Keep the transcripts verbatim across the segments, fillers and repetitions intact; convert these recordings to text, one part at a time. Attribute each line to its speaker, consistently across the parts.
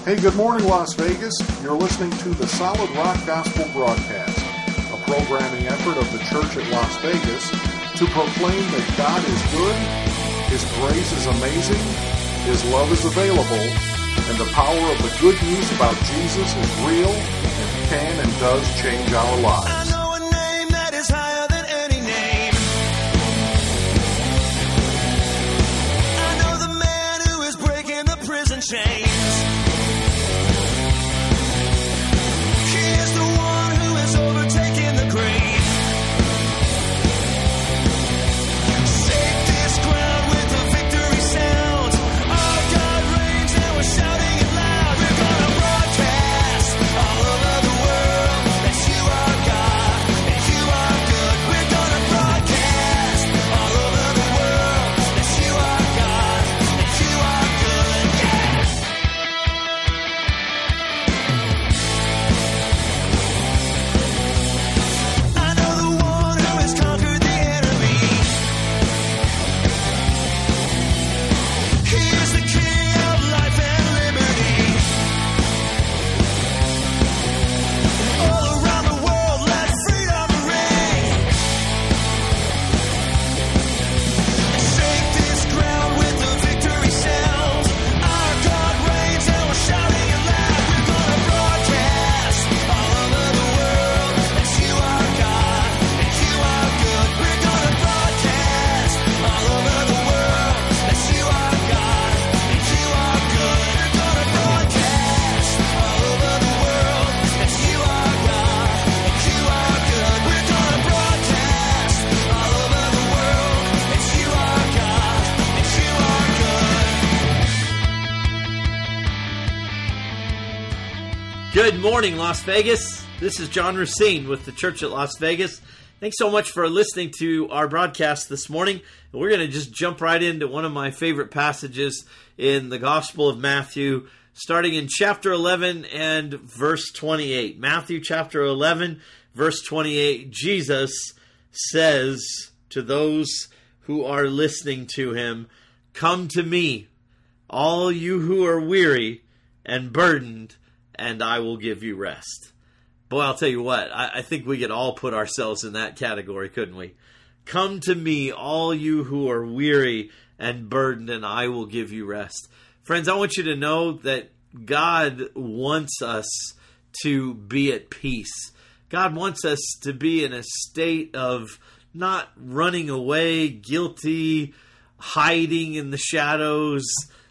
Speaker 1: Hey, good morning, Las Vegas. You're listening to the Solid Rock Gospel Broadcast, a programming effort of the Church at Las Vegas to proclaim that God is good, His grace is amazing, His love is available, and the power of the good news about Jesus is real and can and does change our lives.
Speaker 2: I know a name that is higher than any name. I know the man who is breaking the prison chains. He is the one who has overtaken the grave. Shake this ground with the victory sound. Our God reigns and we're shouting it loud. We're gonna broadcast all over the world that you are God and you are good. We're gonna broadcast all over the world that you are God and you are good. Yeah. I know the one who has conquered the enemy. He is the King of life and liberty. All around the world, let freedom ring. Shake this ground with the victory sound. Our God reigns and we're shouting it loud. We're gonna broadcast all over the world that you are God and you are good. We're gonna broadcast all over the world that you are God and you are good. We're gonna broadcast all over the world that you are God and you are good. We're gonna broadcast all over the world that you are God and you are good.
Speaker 3: Good morning, Las Vegas. This is John Racine with the Church at Las Vegas. Thanks so much for listening to our broadcast this morning. And we're going to just jump right into one of my favorite passages in the Gospel of Matthew, starting in chapter eleven and verse twenty-eight. Matthew chapter eleven, verse twenty-eight. Jesus says to those who are listening to him, "Come to me, all you who are weary and burdened, and I will give you rest." Boy, I'll tell you what, I, I think we could all put ourselves in that category, couldn't we? Come to me, all you who are weary and burdened, and I will give you rest. Friends, I want you to know that God wants us to be at peace. God wants us to be in a state of not running away, guilty, hiding in the shadows,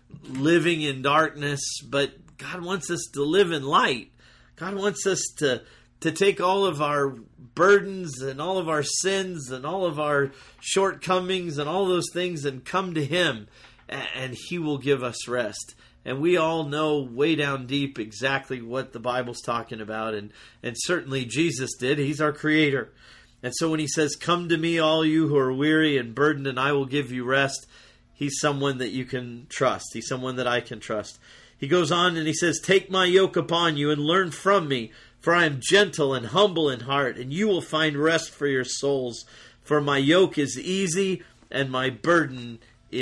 Speaker 3: living in darkness, but God wants us to live in light. God wants us to, to take all of our burdens and all of our sins and all of our shortcomings and all those things and come to Him, and He will give us rest. And we all know way down deep exactly what the Bible's talking about, and, and certainly Jesus did. He's our Creator. And so when He says, "Come to me, all you who are weary and burdened, and I will give you rest," He's someone that you can trust. He's someone that I can trust. He goes on and he says, "Take my yoke upon you and learn from me, for I am gentle and humble in heart, and you will find rest for your souls. For my yoke is easy and my burden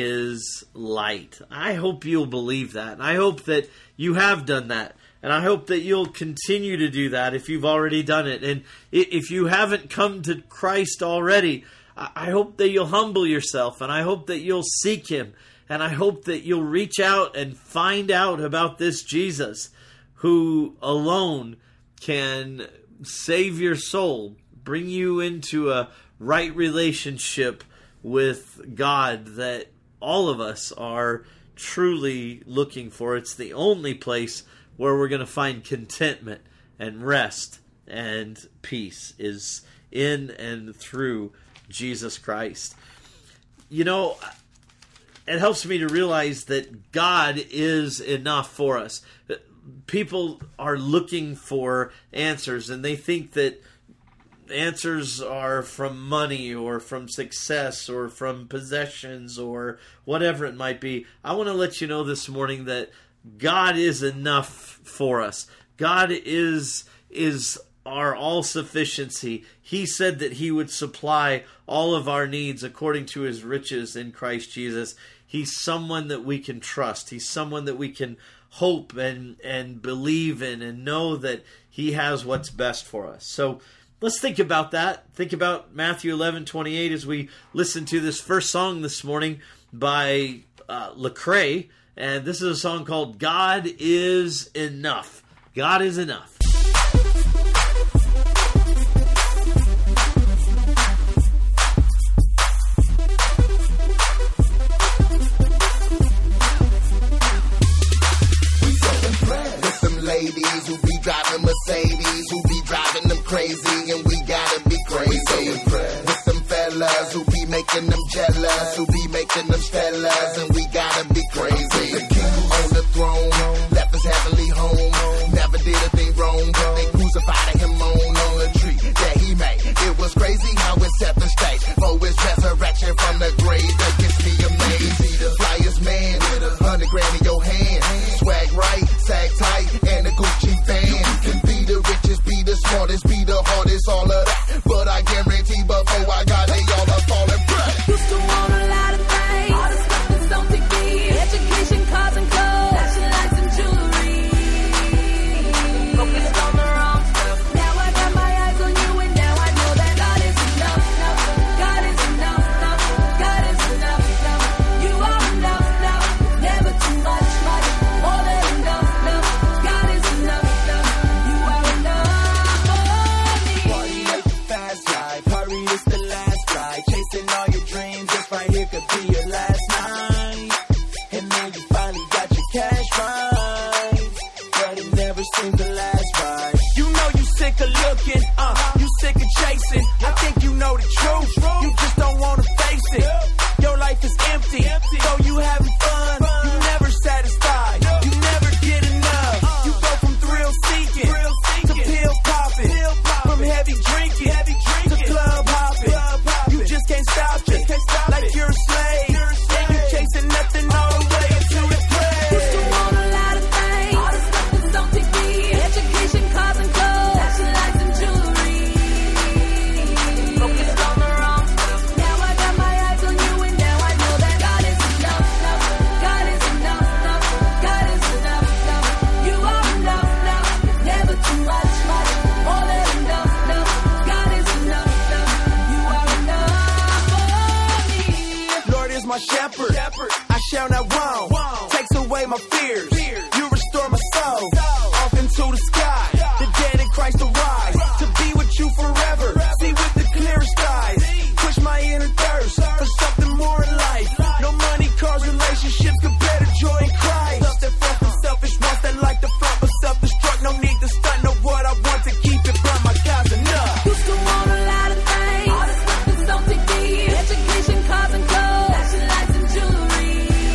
Speaker 3: is light." I hope you'll believe that. And I hope that you have done that. And I hope that you'll continue to do that if you've already done it. And if you haven't come to Christ already, I hope that you'll humble yourself, and I hope that you'll seek Him. And I hope that you'll reach out and find out about this Jesus who alone can save your soul, bring you into a right relationship with God that all of us are truly looking for. It's the only place where we're going to find contentment and rest and peace is in and through Jesus Christ. You know, it helps me to realize that God is enough for us. People are looking for answers, and they think that answers are from money or from success or from possessions or whatever it might be. I want to let you know this morning that God is enough for us. God is is our all-sufficiency. He said that He would supply all of our needs according to His riches in Christ Jesus. He's someone that we can trust. He's someone that we can hope and, and believe in and know that he has what's best for us. So let's think about that. Think about Matthew eleven twenty-eight as we listen to this first song this morning by uh, Lecrae. And this is a song called God Is Enough. God is enough.
Speaker 4: Ladies who be driving Mercedes, who be driving them crazy, and we gotta be crazy. With them fellas who be making them jealous, who be making them stellas, and we gotta be crazy. The king on the throne, left his heavenly home, never did a thing wrong, but they crucified him on, on a tree that he made. It was crazy how it set the stage for his resurrection from the grave. That gets me amazed. Be the flyest man with a hundred grand in your hand, swag right, sag tight, and a Gucci band. You can be the richest, be the smartest, be the hardest, all of that. But I guarantee before I got they all are falling back.
Speaker 5: Used to want a lot of things, all the stuff that's on T V, education, cars and clothes, fashion lights and jewelry. Focused on the wrong stuff. Now I got my eyes on you, and now I know that God is enough. God is enough. God is enough. You are enough. Never too much, much more than enough. God is enough. You are enough for me.
Speaker 2: Party at the fast life, hurry, it's the last ride. Chasing all your dreams, this right here could be your last night. And then you finally got your cash right, but it never seems to last right. You know you sick of looking, uh, you sick of chasing. I think you know the truth, you just don't want to face it. Your life is empty, so you having fun, you never satisfied, you never get enough. You go from thrill seeking to pill popping, from heavy drinking to club hopping. You just can't stop it, like you're a slave, and you chasing nothing all the way to the grave.
Speaker 5: Used to want a lot of things, all the stuff that's on T V, education, cars and clothes, fashion lights and jewelry. Focused on the wrong stuff. Now I got my eyes on you, and now I know that God is enough. God is enough. God is enough. You are enough. Never too much, much more than enough. God is enough. You are enough for me.
Speaker 2: Lord is my shepherd, I shall not want. Takes away my fears, you restore my soul. Off into the sky, the dead in Christ arise. To be with you forever, see with the clearest eyes. Push my inner thirst for something more in life. No money, cars, relationships compare to joy in Christ. Love that front from selfish ones that like the front but self-destruct. No need to stunt, know what I want to keep it from my God's enough.
Speaker 5: Used to want a lot of things, all the stuff that's on T V, education, cars and clothes, fashion lights and jewelry.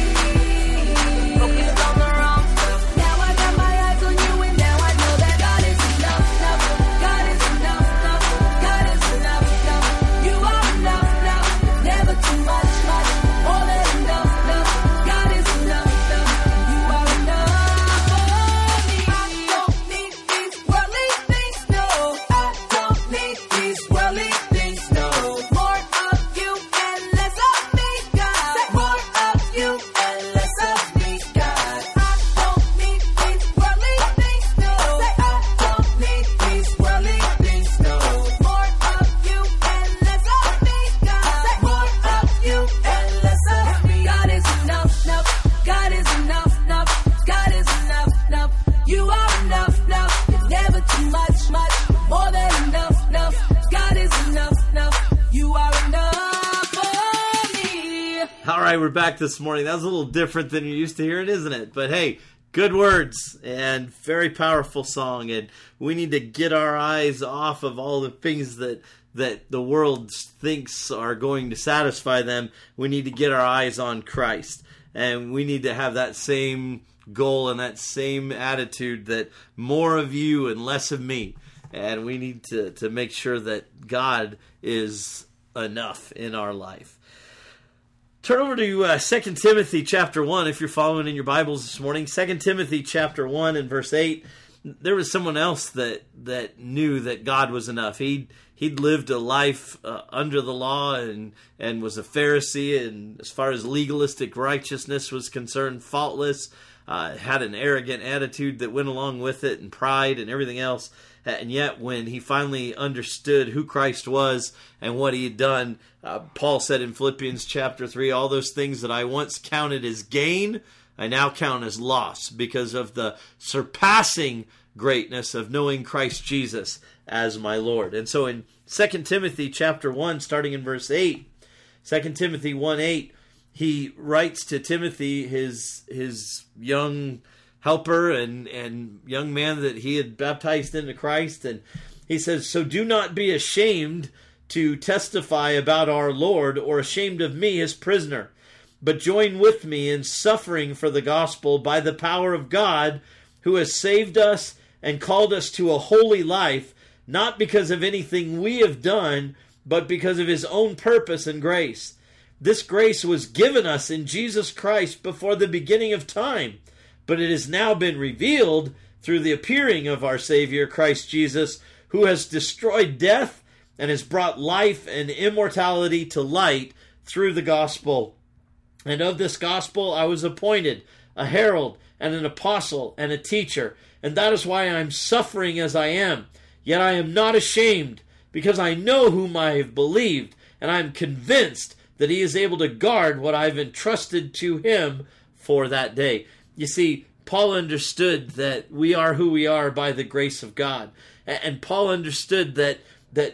Speaker 5: Focused on the wrong stuff. Now I got my eyes on you, and now I know that God is enough. God is enough. God is enough. You are enough. Never too much, much more than enough. God is enough. You are enough for me. I don't need these worldly things, no. I don't need these worldly things, no. More of you and less of me, God. More of you and less of me, God. I don't need these worldly things, no. I don't need these worldly things, no. More of you and less of me, God. More of you and less of me. God is enough, enough. God is enough, enough. God is enough, enough. You are enough, enough. You're never too much, much more than enough, enough. God is enough, enough. You are enough for me.
Speaker 3: All right, we're back this morning. That was a little different than you're used to hearing, isn't it? But hey, good words and very powerful song. And we need to get our eyes off of all the things that that the world thinks are going to satisfy them. We need to get our eyes on Christ. And we need to have that same goal and that same attitude that more of you and less of me. And we need to, to make sure that God is enough in our life. Turn over to uh, Second Timothy chapter one if you're following in your Bibles this morning. Second Timothy chapter one and verse eight. There was someone else that that knew that God was enough. He'd, he'd lived a life uh, under the law and, and was a Pharisee, and as far as legalistic righteousness was concerned, faultless. uh, had an arrogant attitude that went along with it, and pride and everything else. And yet when he finally understood who Christ was and what he had done, uh, Paul said in Philippians chapter three, all those things that I once counted as gain, I now count as loss because of the surpassing greatness of knowing Christ Jesus as my Lord. And so in Second Timothy chapter one, starting in verse eight, Second Timothy one eight, he writes to Timothy, his his young helper and, and young man that he had baptized into Christ. And he says, so do not be ashamed to testify about our Lord, or ashamed of me, his prisoner, but join with me in suffering for the gospel by the power of God, who has saved us and called us to a holy life, not because of anything we have done, but because of his own purpose and grace. This grace was given us in Jesus Christ before the beginning of time, but it has now been revealed through the appearing of our Savior, Christ Jesus, who has destroyed death and has brought life and immortality to light through the gospel. And of this gospel I was appointed a herald and an apostle and a teacher, and that is why I am suffering as I am. Yet I am not ashamed, because I know whom I have believed, and I am convinced that he is able to guard what I have entrusted to him for that day. You see, Paul understood that we are who we are by the grace of God. And Paul understood that that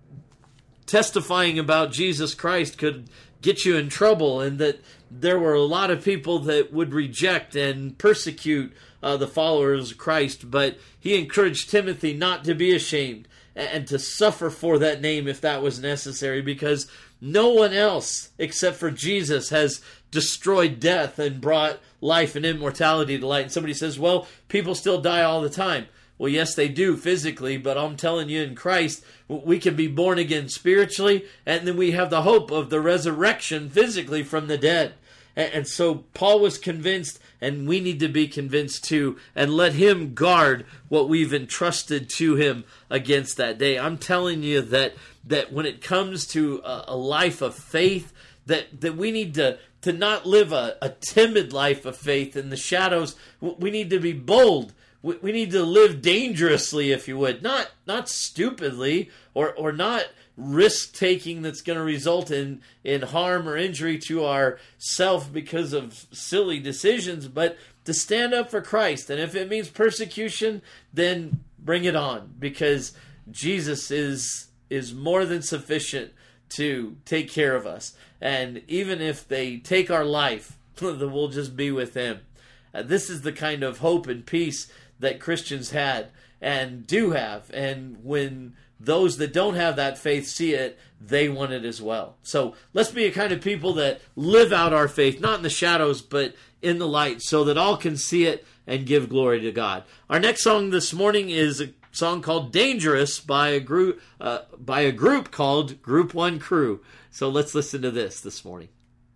Speaker 3: testifying about Jesus Christ could get you in trouble, and that there were a lot of people that would reject and persecute uh, the followers of Christ. But he encouraged Timothy not to be ashamed and to suffer for that name if that was necessary, because no one else except for Jesus has destroyed death and brought life and immortality to light. And somebody says, well, people still die all the time. Well, yes, they do physically, but I'm telling you, in Christ, we can be born again spiritually, and then we have the hope of the resurrection physically from the dead. And so Paul was convinced, and we need to be convinced too, and let him guard what we've entrusted to him against that day. I'm telling you that that when it comes to a, a life of faith, that, that we need to, to not live a, a timid life of faith in the shadows. We need to be bold. We, we need to live dangerously, if you would. Not not stupidly, or, or not risk-taking that's going to result in, in harm or injury to ourself because of silly decisions, but to stand up for Christ. And if it means persecution, then bring it on, because Jesus is is more than sufficient to take care of us. And even if they take our life, then we'll just be with him. Uh, this is the kind of hope and peace that Christians had and do have. And when those that don't have that faith see it, they want it as well. So let's be a kind of people that live out our faith, not in the shadows, but in the light, so that all can see it and give glory to God. Our next song this morning is a song called Dangerous by a group uh, by a group called Group One Crew. So let's listen to this this morning.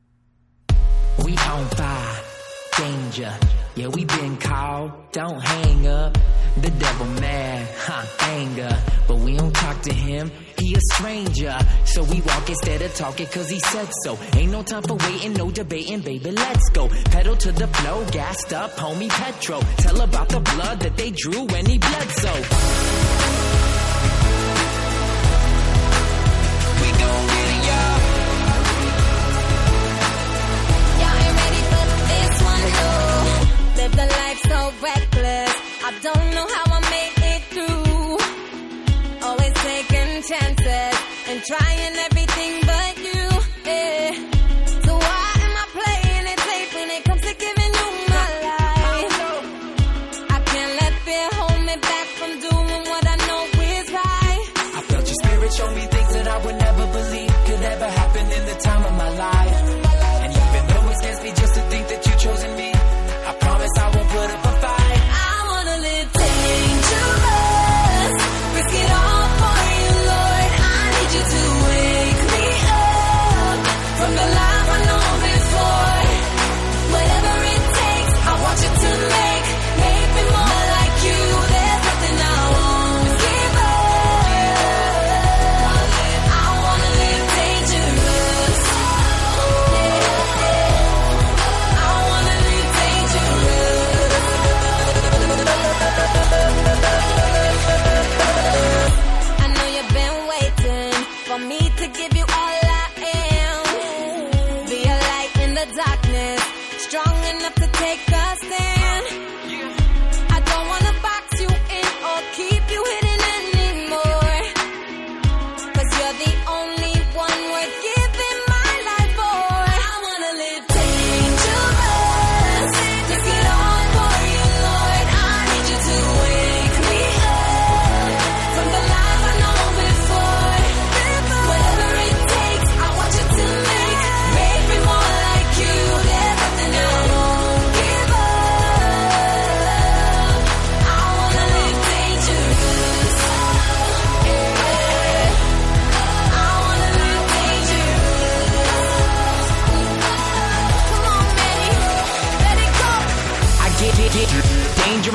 Speaker 6: We on fire, danger. Yeah, we been called, don't hang up. The devil mad, huh, anger. But we don't talk to him, he a stranger. So we walk instead of talking cause he said so. Ain't no time for waiting, no debating, baby, let's go. Pedal to the flow, gassed up, homie Petro. Tell about the blood that they drew when he bled so. We gon' get it, y'all.
Speaker 5: Y'all ain't ready for this one, no. Live the life so reckless. I don't know how I made it through. Always taking chances and trying everything but you. Yeah. So why am I playing it safe when it comes to giving you my life? I can't let fear hold me back from doing what I know is right.
Speaker 6: I felt your spirit show me things that I would never believe could ever happen in the time of my life. And even though it scares me just to think that you chosen me, I promise I won't put up a fight.
Speaker 5: I wanna live dangerous, risk it all for you, Lord. I need you to wake me up from the life I know before. Whatever it takes, I want you to make, make me more like you. There's nothing I won't give up.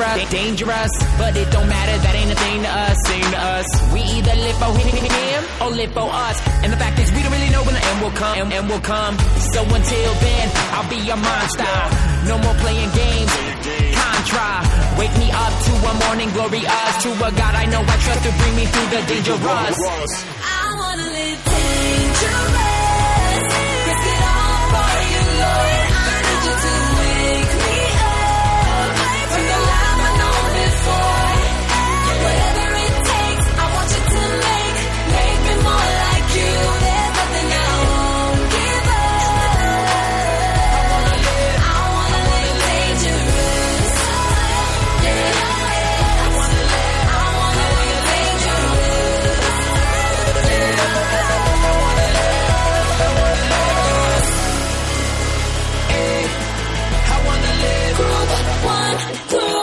Speaker 6: dangerous, dangerous. But it don't matter, that ain't a thing to us, thing to us. We either live for him or live for us. And the fact is, we don't really know when the end will come, and, and will come. So until then, I'll be your monster. No more playing games, Contra. Wake me up to a morning glorious, to a God I know I trust to bring me through the dangerous.
Speaker 5: I wanna live dangerous. Risk it all for you, Lord. I need you to wake me up from the life I know before. Whatever it takes, I want you to make, make me more like you. There's nothing I won't give up. I wanna live dangerous. Yeah, I wanna live, I wanna live dangerous.
Speaker 6: I wanna live.
Speaker 5: Group one, group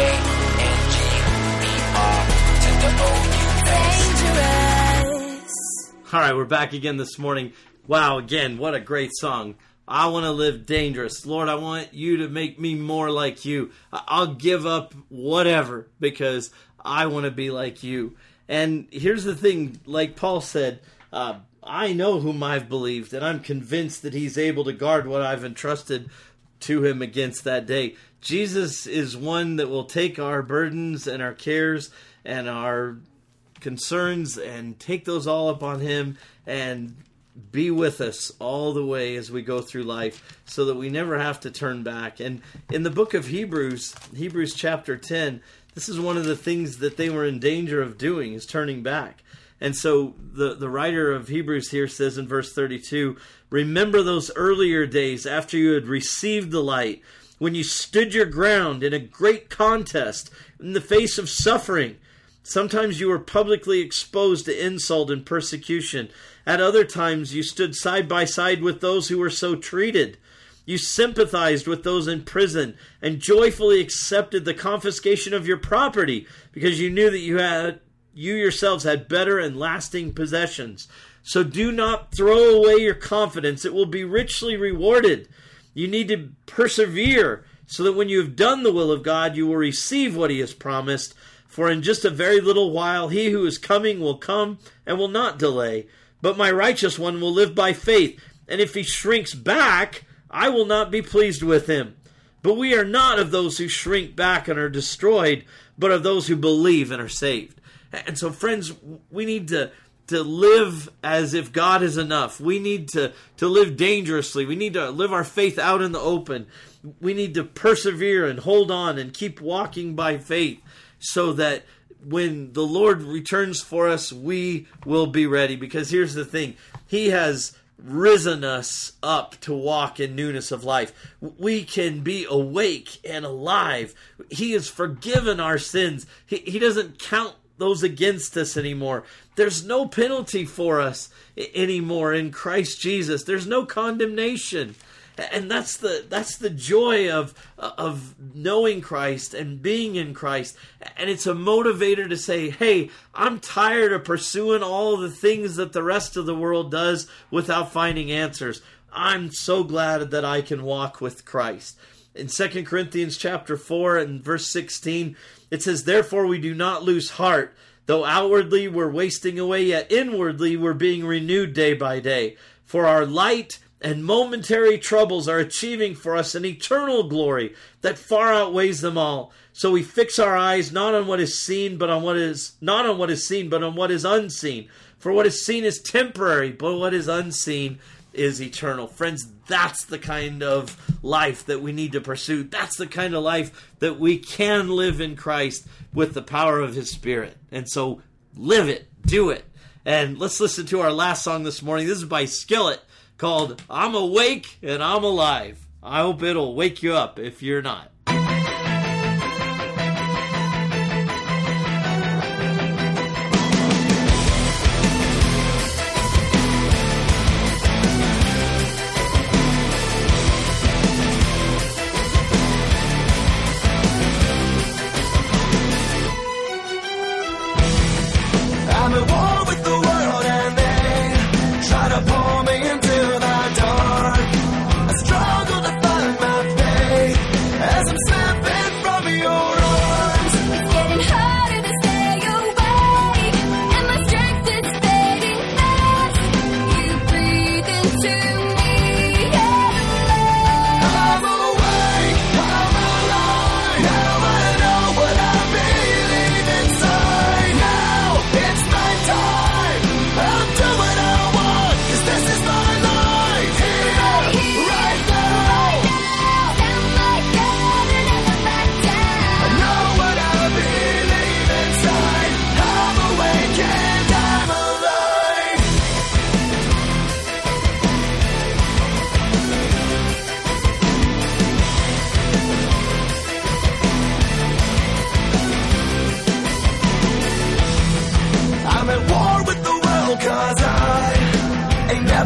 Speaker 5: dangerous.
Speaker 3: All right, we're back again this morning. Wow, again, what a great song. I want to live dangerous. Lord, I want you to make me more like you. I- I'll give up whatever because I want to be like you. And here's the thing, like Paul said, uh, I know whom I've believed, and I'm convinced that he's able to guard what I've entrusted to him against that day. Jesus is one that will take our burdens and our cares and our concerns and take those all upon him and be with us all the way as we go through life so that we never have to turn back. And in the book of Hebrews, Hebrews chapter ten, this is one of the things that they were in danger of doing, is turning back. And so the, the writer of Hebrews here says in verse thirty-two, remember those earlier days after you had received the light, when you stood your ground in a great contest in the face of suffering. Sometimes you were publicly exposed to insult and persecution. At other times you stood side by side with those who were so treated. You sympathized with those in prison and joyfully accepted the confiscation of your property because you knew that you had you yourselves had better and lasting possessions. So do not throw away your confidence. It will be richly rewarded. You need to persevere so that when you have done the will of God, you will receive what he has promised. For in just a very little while, he who is coming will come and will not delay. But my righteous one will live by faith. And if he shrinks back, I will not be pleased with him. But we are not of those who shrink back and are destroyed, but of those who believe and are saved. And so, friends, we need to, to live as if God is enough. We need to, to live dangerously. We need to live our faith out in the open. We need to persevere and hold on and keep walking by faith so that when the Lord returns for us, we will be ready. Because here's the thing. He has risen us up to walk in newness of life. We can be awake and alive. He has forgiven our sins. He, he doesn't count those against us anymore. There's no penalty for us anymore in Christ Jesus. There's no condemnation. And that's the that's the joy of of knowing Christ and being in Christ. And it's a motivator to say, hey, I'm tired of pursuing all the things that the rest of the world does without finding answers. I'm so glad that I can walk with Christ. In Second Corinthians chapter four and verse sixteen, it says, therefore we do not lose heart. Though outwardly we're wasting away, yet inwardly we're being renewed day by day. For our light and momentary troubles are achieving for us an eternal glory that far outweighs them all. So we fix our eyes not on what is seen, but on what is not on what is seen, but on what is unseen. For what is seen is temporary, but what is unseen is eternal. Friends, that's the kind of life that we need to pursue. That's the kind of life that we can live in Christ with the power of his Spirit. And so live it, do it. And let's listen to our last song this morning. This is by Skillet, called I'm Awake and I'm Alive. I hope it'll wake you up if you're not.
Speaker 2: I'm at war with the world and they try to pull me into the dark. I struggle to find my faith as I'm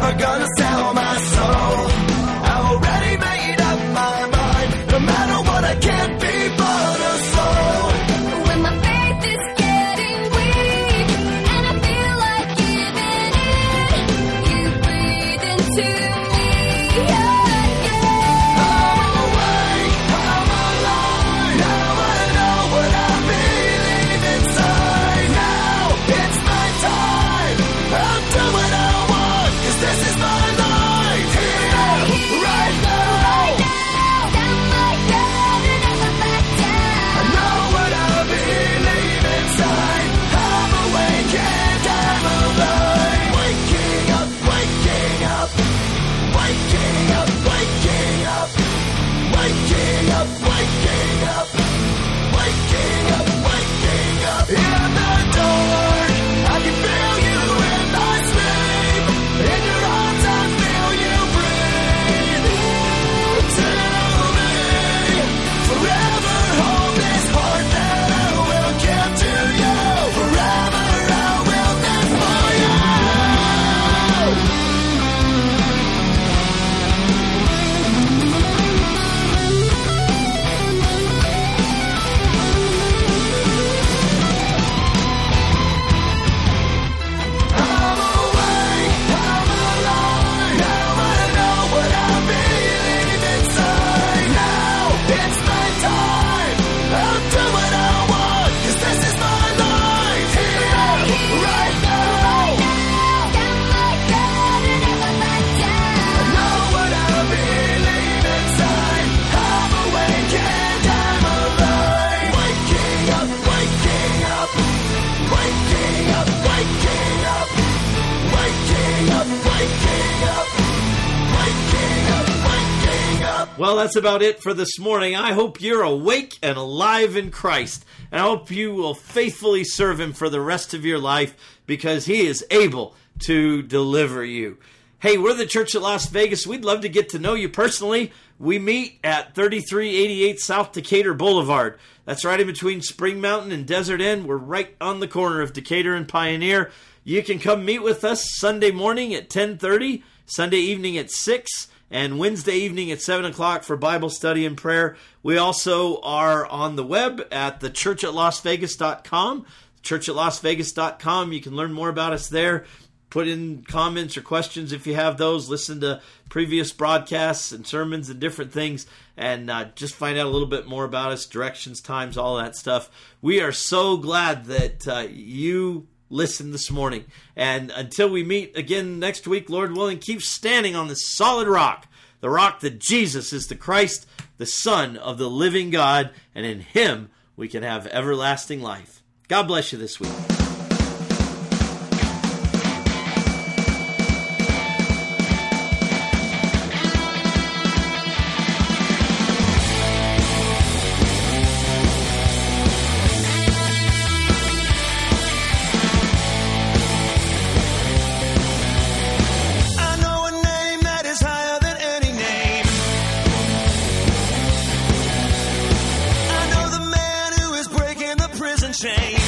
Speaker 2: never gonna sell my soul. I already made up my mind. No matter what, I can't be but a soul.
Speaker 5: When my faith is getting weak and I feel like giving in, you breathe into me. Yeah, yeah.
Speaker 2: I'm awake, I'm alive. Now I know what I believe inside. Now it's my time. I'll do what I want, 'cause this is my life. Here, right now.
Speaker 5: Stand like that and never back down.
Speaker 2: I know what I believe inside. I'm awake and I'm alive. Waking up, waking up. Waking up, waking up. Waking up, waking up. Waking up, waking up. In the dark, I can feel you in my sleep. In your arms, I feel you breathe. Tell me, forever hold this heart that I will give to you. Forever I will live for you. I'm awake, I'm alive. Now I know what I believe inside. Now it's my time. I'll do what I want, 'cause this is my life. Here, right now.
Speaker 5: Stand like that and never back down.
Speaker 2: I know what I believe inside. I'm awake and I'm alive. Waking up, waking up. Waking up, waking up. Waking up, waking up. Waking up, waking up.
Speaker 3: Well, that's about it for this morning. I hope you're awake and alive in Christ. And I hope you will faithfully serve Him for the rest of your life, because He is able to deliver you. Hey, we're the Church at Las Vegas. We'd love to get to know you personally. We meet at thirty-three eighty-eight South Decatur Boulevard. That's right in between Spring Mountain and Desert End. We're right on the corner of Decatur and Pioneer. You can come meet with us Sunday morning at ten thirty, Sunday evening at six, and Wednesday evening at seven o'clock for Bible study and prayer. We also are on the web at the church at las vegas dot com. church at las vegas dot com. You can learn more about us there. Put in comments or questions if you have those. Listen to previous broadcasts and sermons and different things, and uh, just find out a little bit more about us, directions, times, all that stuff. We are so glad that uh, you listened this morning. And until we meet again next week, Lord willing, keep standing on the solid rock, the rock that Jesus is the Christ, the Son of the living God, and in Him we can have everlasting life. God bless you this week.
Speaker 2: I know a name that is higher than any name. I know the man who is breaking the prison chain.